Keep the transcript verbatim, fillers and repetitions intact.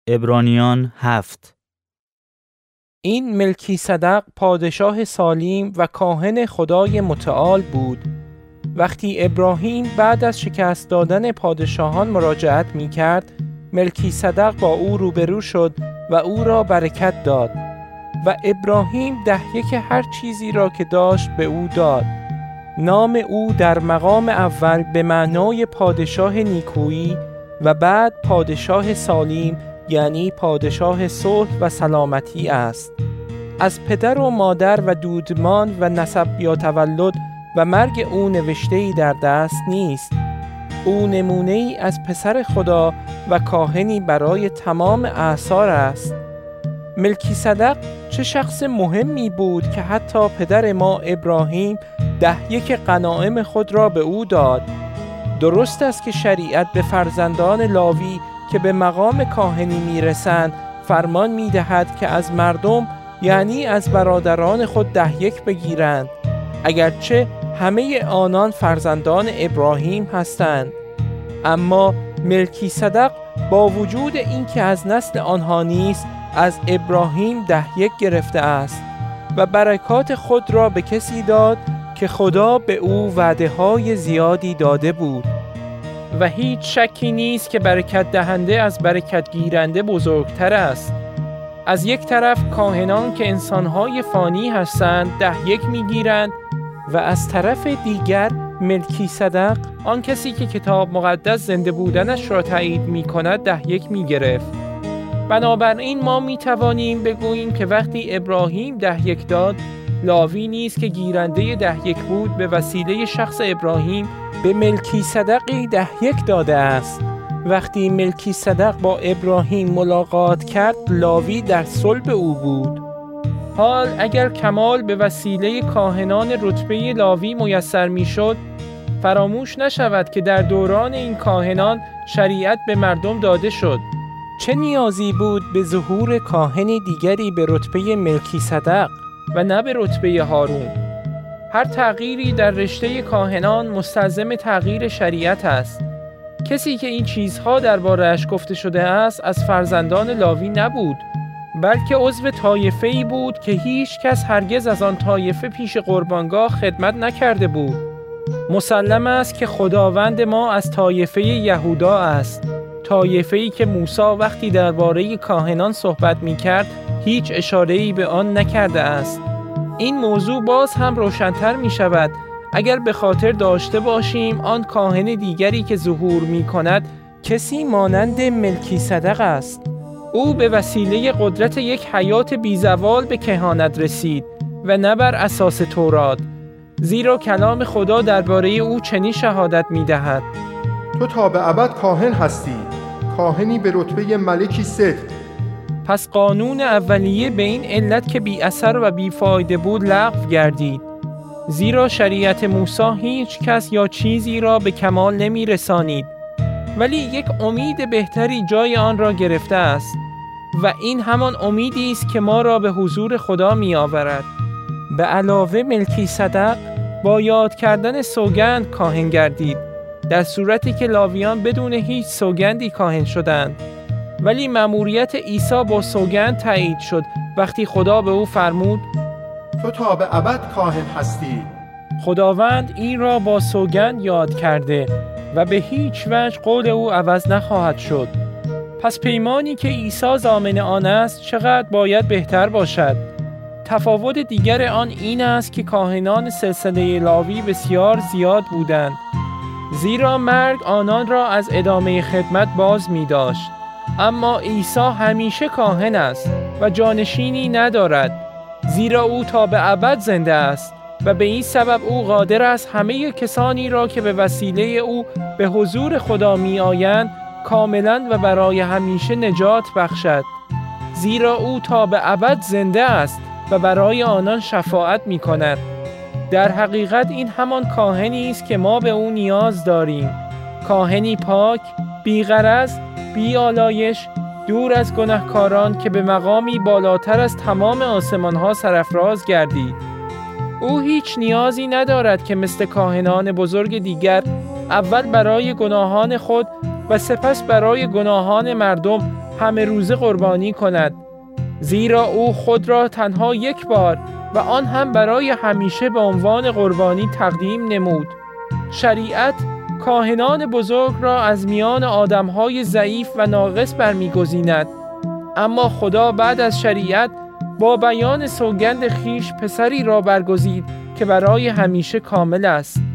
عبرانیان هفت. این ملکیصدق پادشاه سالیم و کاهن خدای متعال بود. وقتی ابراهیم بعد از شکست دادن پادشاهان مراجعت می کرد، ملکیصدق با او روبرو شد و او را برکت داد و ابراهیم ده یک هر چیزی را که داشت به او داد. نام او در مقام اول به معنای پادشاه نیکویی و بعد پادشاه سالیم، یعنی پادشاه صلح و سلامتی است. از پدر و مادر و دودمان و نسب یا تولد و مرگ او نوشته‌ای در دست نیست. او نمونه‌ای از پسر خدا و کاهنی برای تمام اعصار است. ملکیصدق چه شخص مهمی بود که حتی پدر ما ابراهیم ده یک غنایم خود را به او داد. درست است که شریعت به فرزندان لاوی که به مقام کاهنی میرسند فرمان میدهد که از مردم، یعنی از برادران خود ده یک بگیرند، اگرچه همه آنان فرزندان ابراهیم هستند. اما ملکیصدق با وجود اینکه از نسل آنها نیست، از ابراهیم ده یک گرفته است و برکات خود را به کسی داد که خدا به او وعده های زیادی داده بود. و هیچ شکی نیست که برکت دهنده از برکت گیرنده بزرگتر است. از یک طرف کاهنان که انسانهای فانی هستند ده یک میگیرند و از طرف دیگر ملکیصدق، آن کسی که کتاب مقدس زنده بودنش را تایید می کند، ده یک می گرفت. بنابراین ما می توانیم بگوییم که وقتی ابراهیم ده یک داد، لاوی نیست که گیرنده ده یک بود به وسیله شخص ابراهیم به ملکیصدقی ده یک داده است. وقتی ملکیصدق با ابراهیم ملاقات کرد، لاوی در صلب او بود. حال اگر کمال به وسیله کاهنان رتبه لاوی میسر میشد، فراموش نشود که در دوران این کاهنان شریعت به مردم داده شد. چه نیازی بود به ظهور کاهن دیگری به رتبه ملکیصدق و نه به رتبه هارون؟ هر تغییری در رشته کاهنان مستلزم تغییر شریعت است. کسی که این چیزها درباره‌اش گفته شده است از فرزندان لاوی نبود، بلکه عضو طایفه‌ای بود که هیچ کس هرگز از آن طایفه پیش قربانگاه خدمت نکرده بود. مسلم است که خداوند ما از طایفه یهودا است، طایفه‌ای که موسی وقتی درباره کاهنان صحبت می‌کرد هیچ اشاره‌ای به آن نکرده است. این موضوع باز هم روشن‌تر می‌شود اگر به خاطر داشته باشیم آن کاهن دیگری که ظهور می‌کند کسی مانند ملکیصدق است. او به وسیله قدرت یک حیات بیزوال به کهانت رسید و نه بر اساس تورات، زیرا کلام خدا درباره او چنین شهادت می‌دهد: تو تا به ابد کاهن هستی، کاهنی به رتبه ملکی صدق. پس قانون اولیه به این علت که بی اثر و بی فایده بود لغو گردید، زیرا شریعت موسی هیچ کس یا چیزی را به کمال نمی رسانید، ولی یک امید بهتری جای آن را گرفته است و این همان امیدی است که ما را به حضور خدا می آورد. به علاوه ملکیصدق با یاد کردن سوگند کاهن گردید، در صورتی که لاویان بدون هیچ سوگندی کاهن شدند. ولی مأموریت عیسی با سوگند تایید شد وقتی خدا به او فرمود: تو تا به ابد کاهن هستی. خداوند این را با سوگند یاد کرده و به هیچ وجه قول او عوض نخواهد شد. پس پیمانی که عیسی ضامن آن است چقدر باید بهتر باشد. تفاوت دیگر آن این است که کاهنان سلسله لاوی بسیار زیاد بودند، زیرا مرگ آنان را از ادامه خدمت باز می داشت. اما عیسی همیشه کاهن است و جانشینی ندارد، زیرا او تا به ابد زنده است و به این سبب او قادر است همه کسانی را که به وسیله او به حضور خدا می آیند کاملا و برای همیشه نجات بخشد، زیرا او تا به ابد زنده است و برای آنان شفاعت می کند. در حقیقت این همان کاهنی است که ما به او نیاز داریم، کاهنی پاک، بی غرض، بی آلایش، دور از گناهکاران که به مقامی بالاتر از تمام آسمان ها سرافراز گردید. او هیچ نیازی ندارد که مثل کاهنان بزرگ دیگر اول برای گناهان خود و سپس برای گناهان مردم همه روزه قربانی کند، زیرا او خود را تنها یک بار و آن هم برای همیشه به عنوان قربانی تقدیم نمود. شریعت کاهنان بزرگ را از میان آدمهای ضعیف و ناقص برمیگزیند، اما خدا بعد از شریعت با بیان سوگند خیش پسری را برگزید که برای همیشه کامل است.